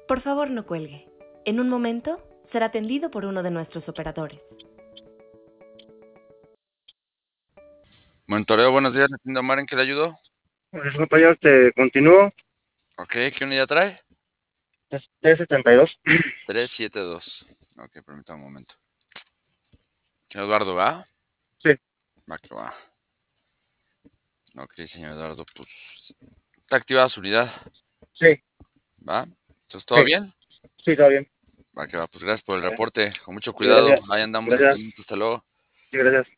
Por favor, no cuelgue. En un momento será atendido por uno de nuestros operadores. Monitoreo, buenos días, atiendo a Omar, ¿en qué le ayudo? Pues, compañeros, te continúo. Ok, ¿qué unidad trae? Es T72. 372. Ok, permítame un momento. Señor Eduardo, ¿va? Sí. Va que va. Ok, señor Eduardo, pues... ¿Está activada su unidad? Sí. ¿Va? ¿Entonces todo Sí. bien? Sí, está bien. Va que va, pues gracias por el reporte. Con mucho Sí, cuidado. gracias. Ahí andamos al Gracias. pendiente. Hasta luego. Sí, gracias.